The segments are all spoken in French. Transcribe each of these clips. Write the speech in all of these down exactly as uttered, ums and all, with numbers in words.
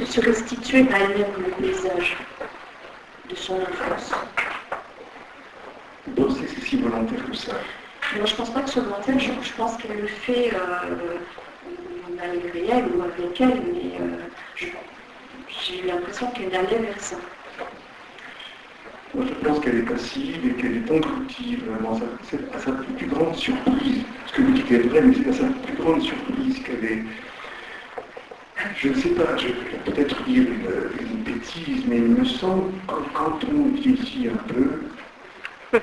se restituer à elle-même le paysage de son enfance. Vous pensez que c'est si volontaire que ça? Moi, je ne pense pas que ce soit volontaire, je, je pense qu'elle le fait euh, malgré elle ou avec elle, mais euh, je, j'ai eu l'impression qu'elle allait vers ça. Moi, je pense qu'elle est passive et qu'elle est intuitive, vraiment, c'est à sa plus grande surprise. Ce que vous dites est vrai, mais c'est à sa plus grande surprise qu'elle est. Je ne sais pas, je vais peut-être dire une, une bêtise, mais il me semble que quand on vieillit un peu,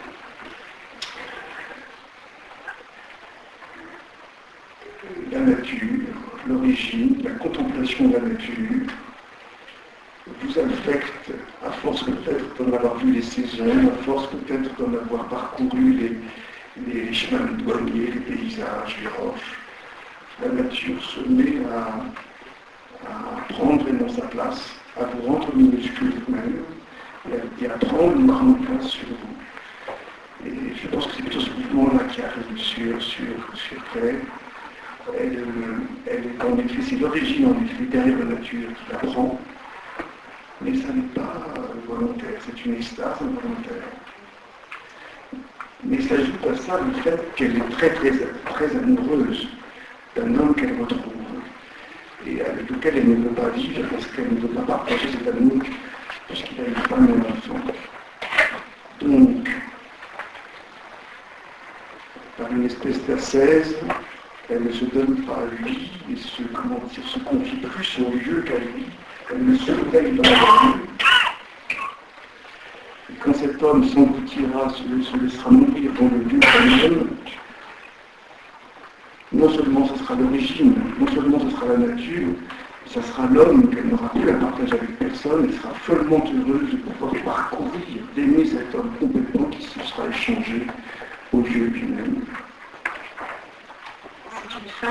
la nature, l'origine, la contemplation de la nature, vous affecte, à force peut-être d'en avoir vu les saisons, à force peut-être d'en avoir parcouru les, les chemins de douanier, les paysages, les roches, la nature se met à, à prendre vraiment sa place, à vous rendre minuscule vous-même, et à prendre une grande place sur vous. Et je pense que c'est plutôt ce mouvement-là qui arrive sur, sur, sur Terre. Elle, elle est en effet, c'est l'origine en effet derrière la nature qui la prend. Mais ça n'est pas volontaire, c'est une extase involontaire. Mais s'ajoute à ça le fait qu'elle est très très très amoureuse d'un homme qu'elle retrouve et avec lequel elle ne veut pas vivre parce qu'elle ne veut pas partager cet amour puisqu'il a une femme et un enfant. Donc, par une espèce d'ascèse, elle ne se donne pas à lui et se, comment dire, se confie plus au lieu qu'à lui. Elle ne se réveille dans la vie. Et quand cet homme s'engloutira, se, se laissera mourir dans le lieu lui-même, non seulement ce sera l'origine, non seulement ce sera la nature, ce sera l'homme qu'elle n'aura plus à partager avec personne, elle sera follement heureuse de pouvoir parcourir, d'aimer cet homme complètement qui se sera échangé au lieu lui-même.